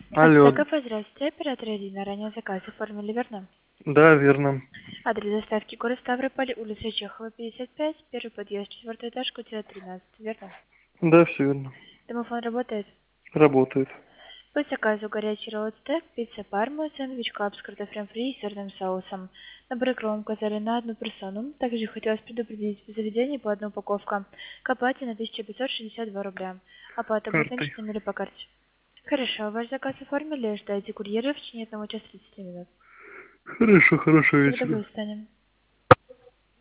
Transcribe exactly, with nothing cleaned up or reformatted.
Алло. Астаков, здравствуйте, оператор Ирина. Ранее заказ оформили, верно? Да, верно. Адрес доставки город Ставрополь, улица Чехова, пятьдесят пять, первый подъезд, четвертый этаж, квартира тринадцать, верно? Да, все верно. Домофон работает. Работает. По заказу горячий ролл стек, пицца парма, сэндвич клаб с картофелем фри и сырным соусом. Набор кром указали на одну персону. Также хотелось предупредить, в заведении по одной упаковка к оплате на тысяча пятьсот шестьдесят два рубля. Оплата будет Картой. наличными или по карте? Хорошо, ваш заказ оформили, ждайте курьера в течение одного часа тридцати минут. Хорошо, хорошего Когда вечера. вы станем?